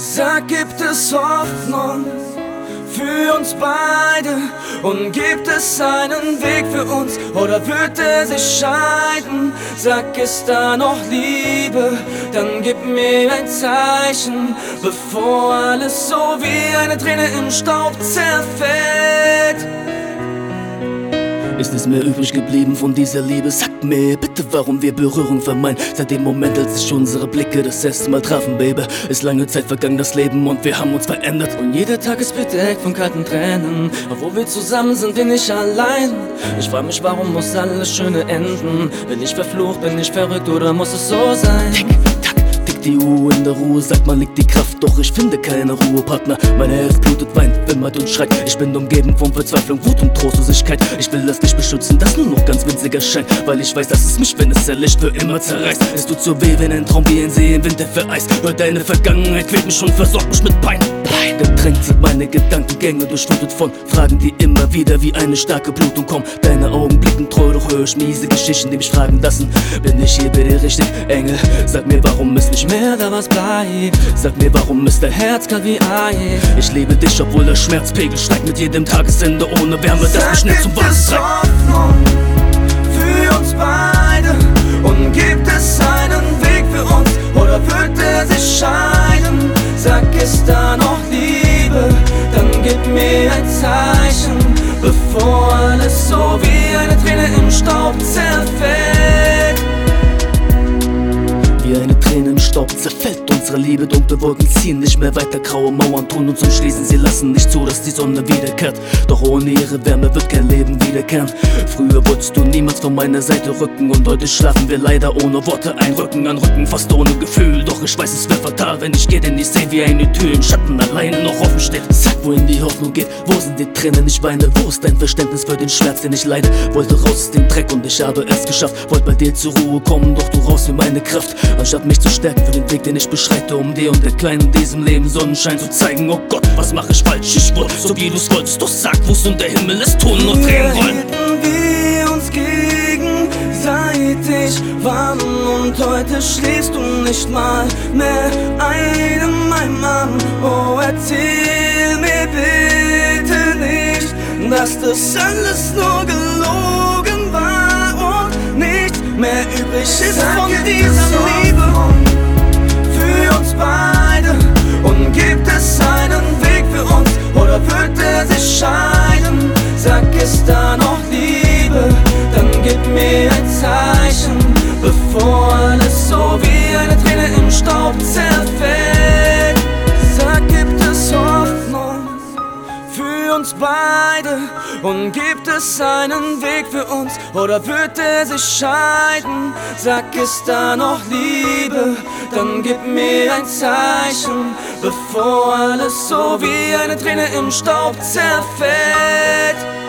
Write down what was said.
Sag, gibt es Hoffnung für uns beide? Und gibt es einen Weg für uns, oder wird er sich scheiden? Sag, ist da noch Liebe? Dann gib mir ein Zeichen, bevor alles so wie eine Träne im Staub zerfällt. Ist es mehr übrig geblieben von dieser Liebe? Sag mir bitte, warum wir Berührung vermeiden. Seit dem Moment, als sich unsere Blicke das erste Mal trafen, Baby, ist lange Zeit vergangen, das Leben, und wir haben uns verändert. Und jeder Tag ist bedeckt von kalten Tränen. Obwohl wir zusammen sind, bin ich allein. Ich frag mich, warum muss alles Schöne enden? Bin ich verflucht, bin ich verrückt, oder muss es so sein? Tick, tack, tickt die Uhr in der Ruhe, sagt man, liegt die Kraft, doch ich finde keine Ruhepartner. Mein Herz blutet, weint, wimmert und schreit. Ich bin umgeben von Verzweiflung, Wut und Trostlosigkeit. Ich will das Licht beschützen, das nur noch ganz winziger scheint, weil ich weiß, dass es mich, wenn es erlischt, für immer zerreißt. Es tut so weh, wenn ein Traum wie ein See im Winter vereist. Hör, deine Vergangenheit quält mich und versorgt mich mit Pein. Gedrängt sind meine Gedankengänge, durchflutet von Fragen, die immer wieder wie eine starke Blutung kommen. Deine Augen blicken treu, doch höre ich miese Geschichten, die mich fragen lassen: Bin ich hier bei dir richtig, Engel? Sag mir, warum ist nicht mehr da, was bleibt? Sag mir, warum ist dein Herz kalt wie Eis? Ich liebe dich, obwohl der Schmerzpegel steigt mit jedem Tagesende ohne Wärme, das mich schnell zum Wasser treibt. Hoffnung für uns beide? Und gibt es einen Weg für uns, oder wird er sich scheiden? Sag, ist da noch Liebe? Dann gib mir ein Zeichen, bevor alles so wie eine Träne im Staub zerfällt. Wie eine Träne im Staub zerfällt unsere Liebe. Dunkle Wolken ziehen nicht mehr weiter, graue Mauern tun uns umschließen. Sie lassen nicht zu, dass die Sonne wiederkehrt. Doch ohne ihre Wärme wird kein Leben wiederkehren. Früher wolltest du niemals von meiner Seite rücken, und heute schlafen wir leider ohne Worte ein Rücken an Rücken, fast ohne Gefühl. Doch ich weiß, es wäre fatal, wenn ich gehe, denn ich seh, wie eine Tür im Schatten alleine noch offen steht. Sag, wohin die Hoffnung geht, wo sind die Tränen? Ich weine, wo ist dein Verständnis für den Schmerz, den ich leide? Wollte raus aus dem Dreck und ich habe es geschafft. Wollte bei dir zur Ruhe kommen, doch du raus wie meine Kraft. Anstatt mich zu stärken für den Weg, den ich beschreite, um dir und der Kleinen in diesem Leben Sonnenschein zu zeigen. Oh Gott, was mach ich falsch? Ich wollte so wie du's wolltest, doch sag, wo's und der Himmel ist tun nur Tränen rollen. Wir uns gegenseitig warm, und heute schläfst du nicht mal mehr ein, mein Mann. Oh, erzähl mir bitte nicht, dass das alles nur gelogen war und nichts mehr übrig ist von dieser Liebe. Für uns beide, und gibt es einen Weg für uns, oder wird er sich scheiden? Sag, ist da noch Liebe? Dann gib mir ein Zeichen, bevor alles so wie eine Träne im Staub zerfällt. Sag, gibt es Hoffnung für uns beide? Und gibt es einen Weg für uns, oder wird er sich scheiden? Sag, ist da noch Liebe? Dann gib mir ein Zeichen, bevor alles so wie eine Träne im Staub zerfällt.